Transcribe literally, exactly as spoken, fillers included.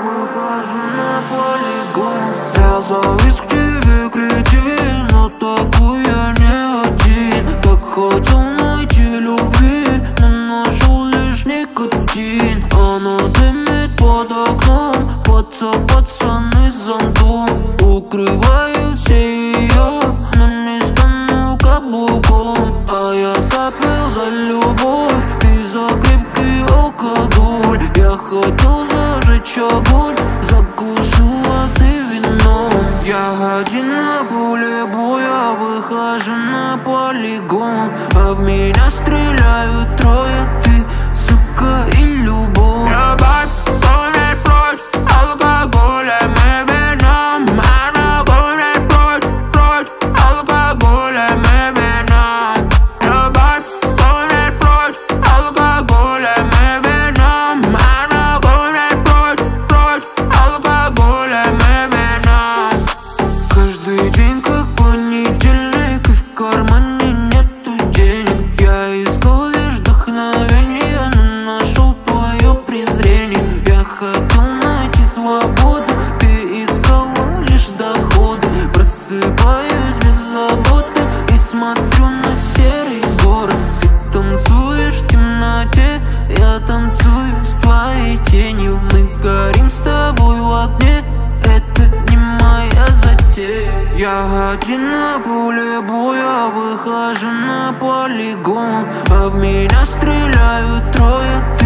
Я завис к тебе, кретин, но такой я не один. Так хотел найти любви, но нашел лишь никотин. Она дымит под окном, паца, пацаны с зонтом. Укрывают все ее, но не стану каблуком. А я топил за любовь и за крепкий алкоголь. Я хотел зажечь огонь, закусила ты вином. Я один на поле боя, выхожу на полигон. А в меня стреляют трое, ты, сука, и любовь. Любовь гонит прочь алкоголем и вином. Она гонит прочь, прочь алкоголем и вином. Любовь гонит прочь алкоголем и вином. Она гонит прочь, прочь алкоголем и вином. Каждый день как понедельник, и в кармане нету денег. Я искал лишь вдохновение, но нашел твое презрение. Я хотел найти свободу, ты искала лишь доходы. Просыпаюсь без заботы и смотрю на серый город. Ты танцуешь в темноте, я танцую с твоей тенью. Мы горим с тобой в огне, это не моя затея. Я один на поле боя, выхожу на полигон. А в меня стреляют трое,